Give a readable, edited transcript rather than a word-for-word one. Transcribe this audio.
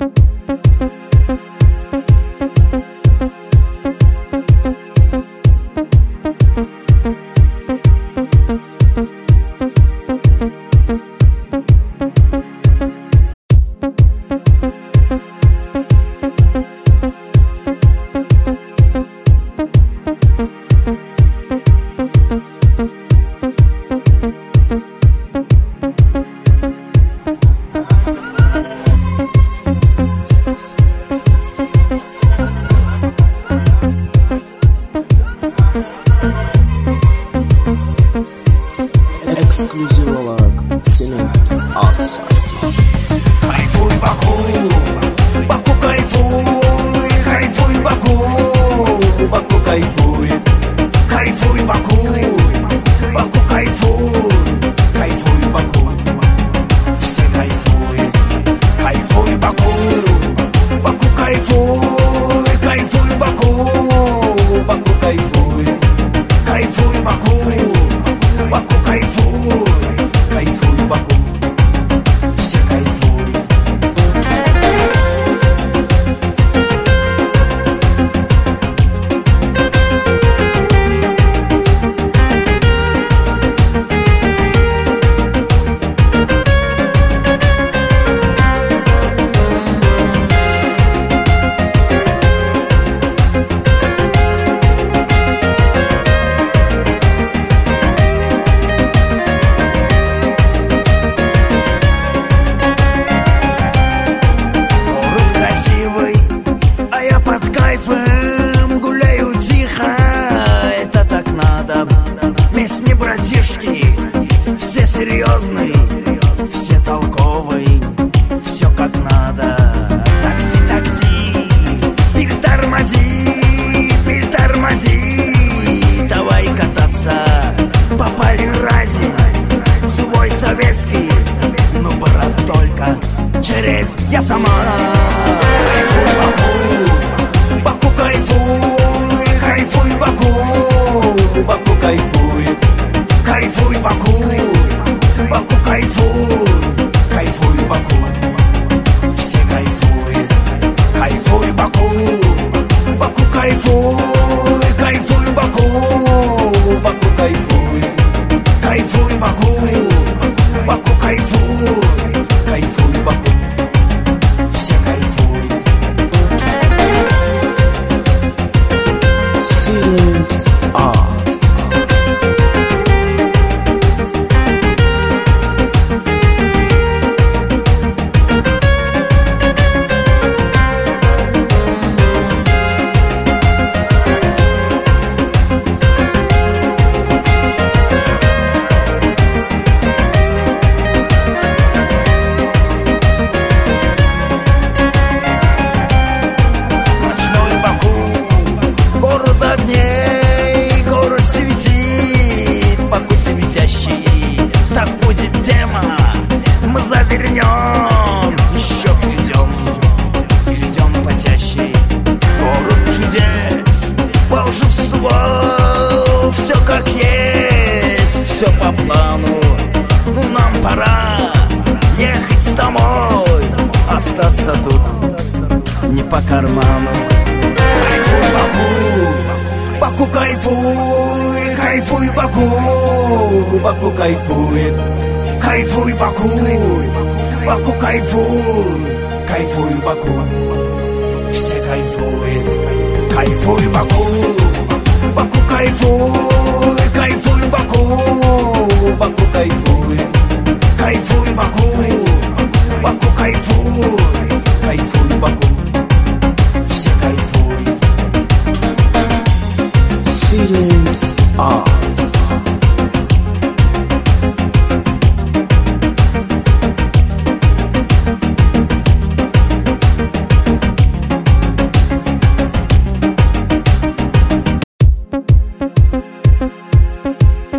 Ekskluziv olarak senin Asay. Kayfuy Baku, Baku kayfuy, kayfuy Baku, Baku kayfuy, kayfuy Baku, Baku kayfuy, kayfuy Baku, все кайфуют, кайфуй Baku, Baku kayfuy, kayfuy Baku, Baku kayfuy, kayfuy Baku, Baku kayfuy, kayfuy Baku, все кайфуют. Город красивый, а я под кайфом гуляю тихо, это так надо. Местные братишки, все серьезные, все толковые, все как надо. Такси, такси, притормози, давай кататься по Полиразе. Свой советский, ну, брат, только через я сама. Кайфуй Baku, Baku кайфуй, кайфуй Baku, Baku кайфует, кайфуй Baku, Baku кайфуй, кайфуй Baku, все кайфуют, кайфуй Baku, Baku кайфуй, кайфуй Baku, Baku кайфует, кайфуй Baku, Baku кайфуй, кайфуй Baku, все кайфуют. Senin As. Ночной Баку, город огней, город светит, Баку светящий, так будет тема, мы завернем, еще придем потящий. Город чудес, волшебство, все как есть, все по плану, ну нам пора ехать домой, остаться тут не по карману. Кайфуй Baku, Baku кайфуй, кайфуй Baku, Baku кайфует, кайфуй Baku, Baku кайфуй, кайфуй Baku,